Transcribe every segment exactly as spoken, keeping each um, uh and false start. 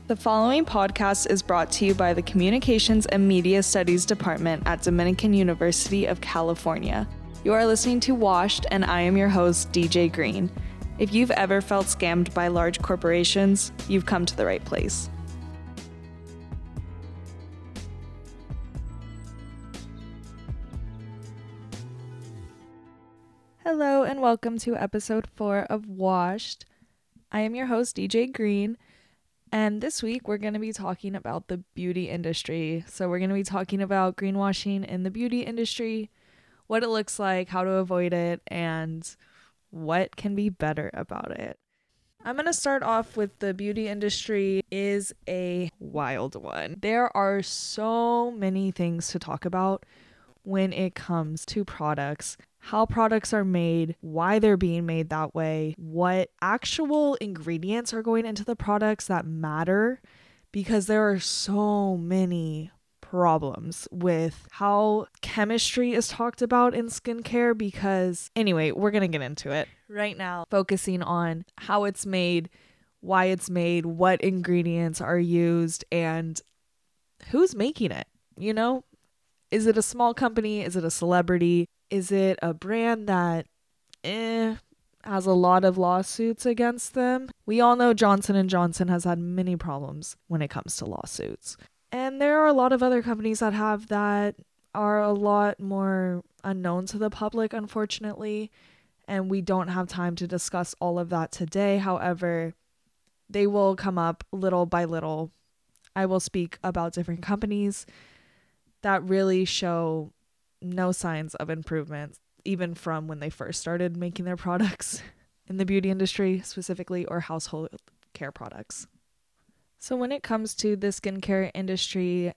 The following podcast is brought to you by the Communications and Media Studies Department at Dominican University of California. You are listening to Washed, and I am your host, D J Green. If you've ever felt scammed by large corporations, you've come to the right place. Hello, and welcome to episode four of Washed. I am your host, D J Green. And this week, we're going to be talking about the beauty industry. So we're going to be talking about greenwashing in the beauty industry, what it looks like, how to avoid it, and what can be better about it. I'm going to start off with the beauty industry is a wild one. There are so many things to talk about when it comes to products, how products are made, why they're being made that way, what actual ingredients are going into the products that matter, because there are so many problems with how chemistry is talked about in skincare. Because anyway, we're going to get into it right now, focusing on how it's made, why it's made, what ingredients are used, and who's making it, you know? Is it a small company? Is it a celebrity? Is it a brand that eh, has a lot of lawsuits against them? We all know Johnson and Johnson has had many problems when it comes to lawsuits. And there are a lot of other companies that have that are a lot more unknown to the public, unfortunately. And we don't have time to discuss all of that today. However, they will come up little by little. I will speak about different companies that really show no signs of improvement, even from when they first started making their products in the beauty industry specifically, or household care products. So when it comes to the skincare industry,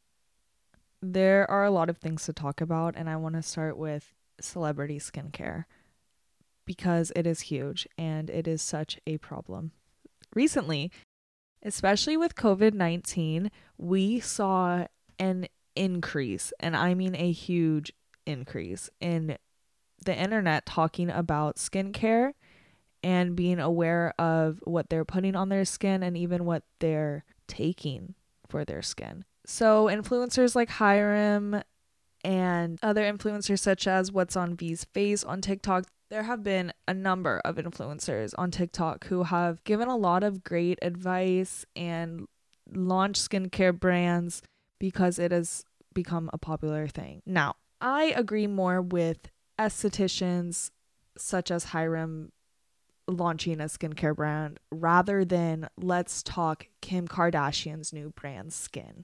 there are a lot of things to talk about, and I want to start with celebrity skincare because it is huge and it is such a problem. Recently, especially with covid nineteen, we saw an increase, and I mean a huge increase, in the internet talking about skincare and being aware of what they're putting on their skin and even what they're taking for their skin. So influencers like Hyram and other influencers such as What's on V's Face on TikTok, there have been a number of influencers on TikTok who have given a lot of great advice and launched skincare brands because it has become a popular thing. Now, I agree more with estheticians such as Hyram launching a skincare brand rather than let's talk Kim Kardashian's new brand Skin.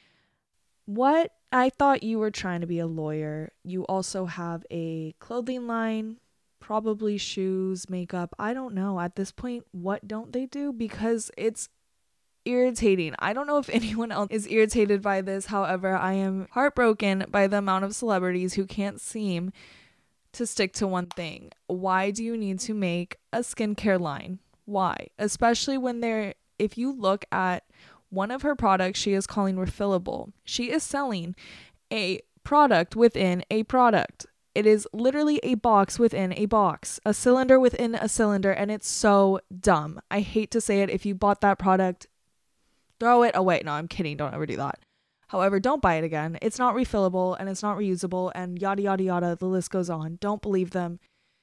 What? I thought you were trying to be a lawyer. You also have a clothing line, probably shoes, makeup. I don't know. At this point, what don't they do? Because it's irritating. I don't know if anyone else is irritated by this. However, I am heartbroken by the amount of celebrities who can't seem to stick to one thing. Why do you need to make a skincare line? Why? Especially when they're, if you look at one of her products she is calling refillable, she is selling a product within a product. It is literally a box within a box, a cylinder within a cylinder, and it's so dumb. I hate to say it. If you bought that product, throw it away. No, I'm kidding. Don't ever do that. However, don't buy it again. It's not refillable and it's not reusable and yada, yada, yada. The list goes on. Don't believe them.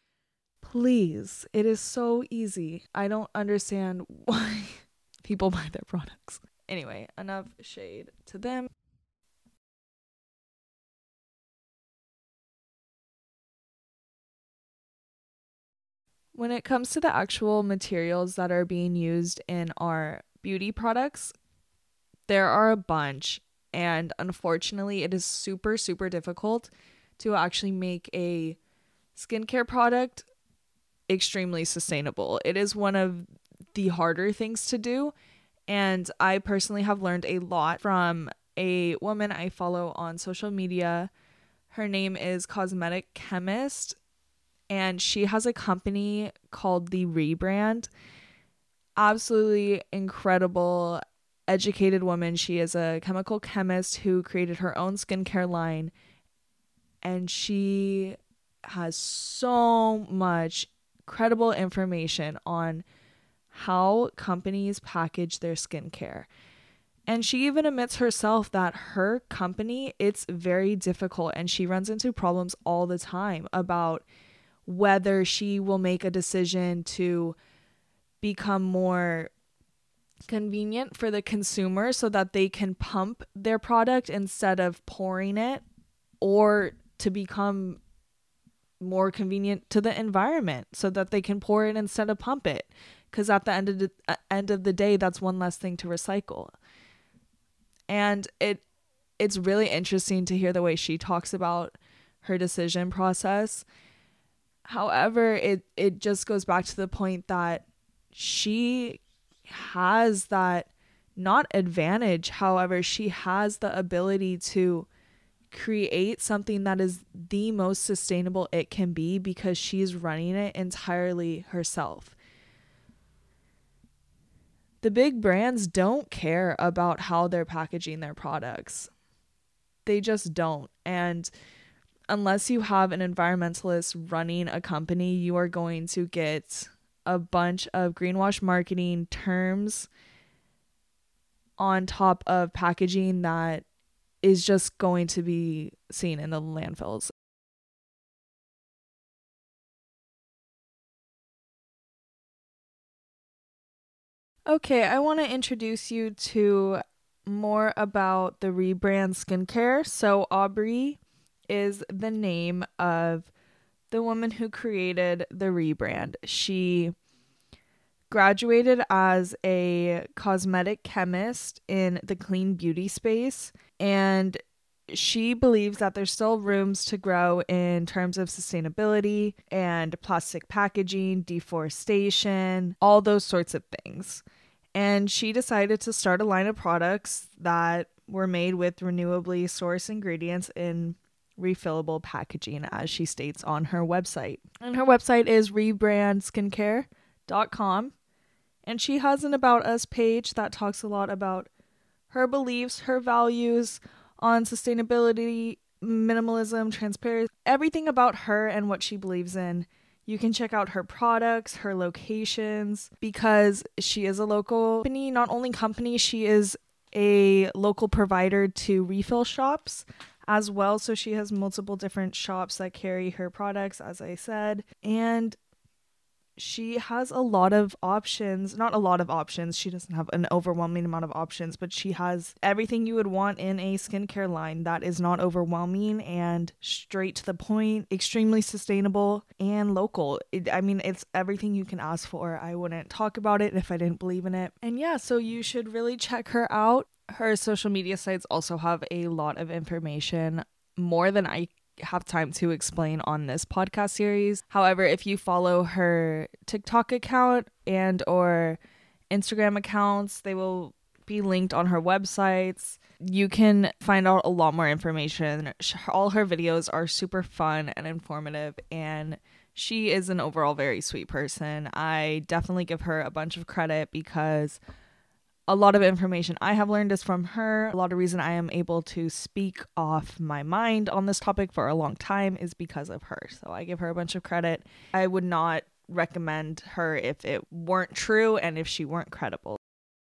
Please. It is so easy. I don't understand why people buy their products. Anyway, enough shade to them. When it comes to the actual materials that are being used in our beauty products, there are a bunch, and unfortunately it is super super difficult to actually make a skincare product extremely sustainable. It is one of the harder things to do, and I personally have learned a lot from a woman I follow on social media. Her name is Cosmetic Chemist, and she has a company called The Rebrand. Absolutely incredible, educated woman. She is a chemical chemist who created her own skincare line, and she has so much credible information on how companies package their skincare. And she even admits herself that her company, it's very difficult, and she runs into problems all the time about whether she will make a decision to become more convenient for the consumer so that they can pump their product instead of pouring it, or to become more convenient to the environment so that they can pour it instead of pump it, because at the end of the uh, end of the day, that's one less thing to recycle. And it it's really interesting to hear the way she talks about her decision process. However, it it just goes back to the point that she has that, not advantage, however, she has the ability to create something that is the most sustainable it can be, because she's running it entirely herself. The big brands don't care about how they're packaging their products. They just don't. And unless you have an environmentalist running a company, you are going to get a bunch of greenwash marketing terms on top of packaging that is just going to be seen in the landfills. Okay, I want to introduce you to more about the rebrand skincare. So Aubrey is the name of the woman who created the rebrand. She graduated as a cosmetic chemist in the clean beauty space, and she believes that there's still rooms to grow in terms of sustainability and plastic packaging, deforestation, all those sorts of things. And she decided to start a line of products that were made with renewably sourced ingredients in refillable packaging, as she states on her website. And her website is rebrand skincare dot com. And she has an About Us page that talks a lot about her beliefs, her values on sustainability, minimalism, transparency, everything about her and what she believes in. You can check out her products, her locations, because she is a local company. Not only company, she is a local provider to refill shops as well. So she has multiple different shops that carry her products, as I said. And she has a lot of options, not a lot of options. She doesn't have an overwhelming amount of options, but she has everything you would want in a skincare line that is not overwhelming and straight to the point, extremely sustainable and local. It, I mean, it's everything you can ask for. I wouldn't talk about it if I didn't believe in it. And yeah, so you should really check her out. Her social media sites also have a lot of information, more than I have time to explain on this podcast series. However, if you follow her TikTok account and or Instagram accounts, they will be linked on her websites. You can find out a lot more information. All her videos are super fun and informative, and she is an overall very sweet person. I definitely give her a bunch of credit, because a lot of information I have learned is from her. A lot of reason I am able to speak off my mind on this topic for a long time is because of her. So I give her a bunch of credit. I would not recommend her if it weren't true and if she weren't credible.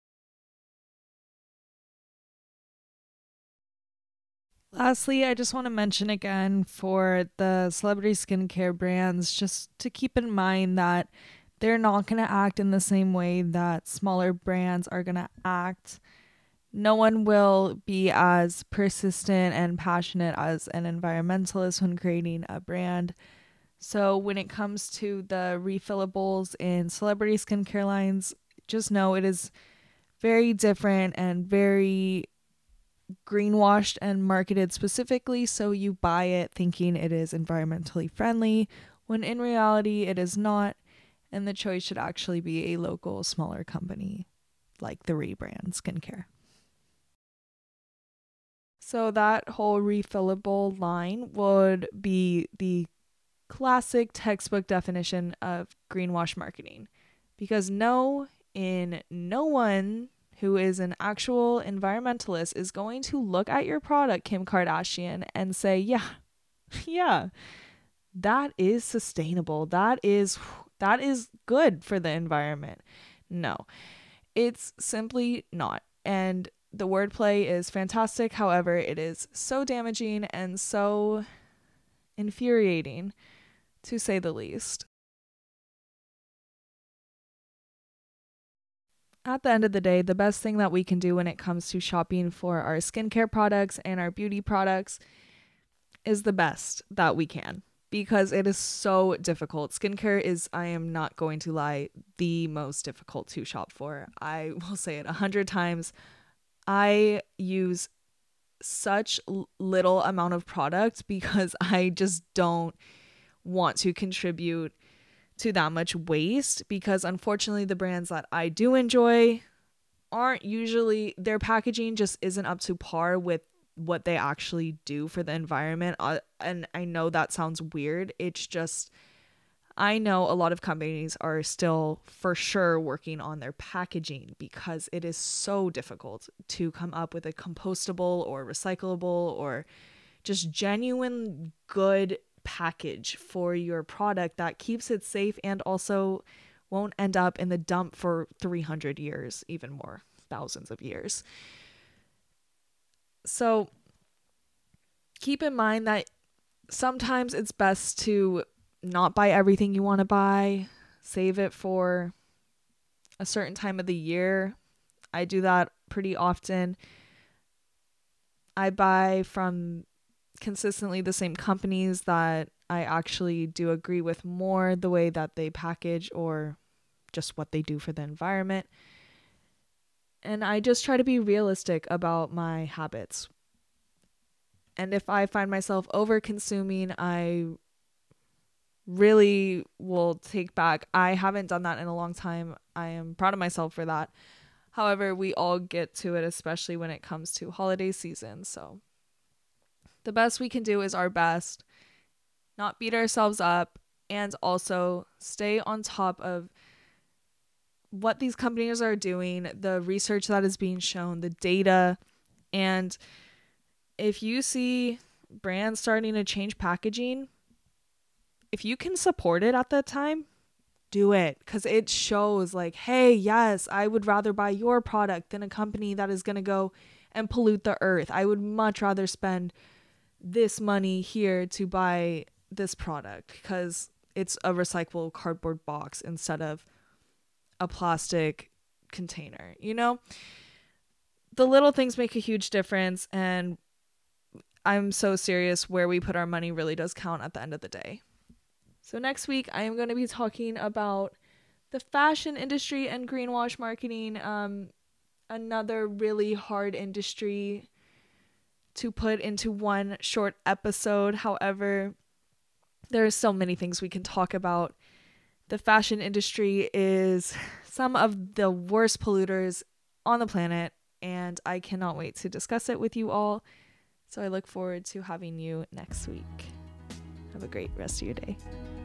Lastly, I just want to mention again for the celebrity skincare brands, just to keep in mind that they're not going to act in the same way that smaller brands are going to act. No one will be as persistent and passionate as an environmentalist when creating a brand. So when it comes to the refillables in celebrity skincare lines, just know it is very different and very greenwashed and marketed specifically, so you buy it thinking it is environmentally friendly, when in reality it is not. And the choice should actually be a local, smaller company like the Rebrand Skincare. So that whole refillable line would be the classic textbook definition of greenwash marketing. Because no, in no one who is an actual environmentalist is going to look at your product, Kim Kardashian, and say, yeah, yeah, that is sustainable. That is... that is good for the environment. No, it's simply not. And the wordplay is fantastic. However, it is so damaging and so infuriating, to say the least. At the end of the day, the best thing that we can do when it comes to shopping for our skincare products and our beauty products is the best that we can, because it is so difficult. Skincare is, I am not going to lie, the most difficult to shop for. I will say it a hundred times. I use such little amount of product because I just don't want to contribute to that much waste, because unfortunately the brands that I do enjoy aren't usually, their packaging just isn't up to par with what they actually do for the environment. Uh, and I know that sounds weird. It's just, I know a lot of companies are still for sure working on their packaging because it is so difficult to come up with a compostable or recyclable or just genuine good package for your product that keeps it safe and also won't end up in the dump for three hundred years, even more, thousands of years. So keep in mind that sometimes it's best to not buy everything you want to buy. Save it for a certain time of the year. I do that pretty often. I buy from consistently the same companies that I actually do agree with more, the way that they package or just what they do for the environment. And I just try to be realistic about my habits. And if I find myself over consuming, I really will take back. I haven't done that in a long time. I am proud of myself for that. However, we all get to it, especially when it comes to holiday season. So the best we can do is our best, not beat ourselves up, and also stay on top of what these companies are doing, the research that is being shown, the data. And if you see brands starting to change packaging, if you can support it at that time, do it, because it shows like, hey, yes, I would rather buy your product than a company that is going to go and pollute the earth. I would much rather spend this money here to buy this product because it's a recyclable cardboard box instead of a plastic container. You know, the little things make a huge difference, and I'm so serious, where we put our money really does count at the end of the day. So next week, I am going to be talking about the fashion industry and greenwash marketing, um, another really hard industry to put into one short episode. However, there are so many things we can talk about. The fashion industry is some of the worst polluters on the planet, and I cannot wait to discuss it with you all. So I look forward to having you next week. Have a great rest of your day.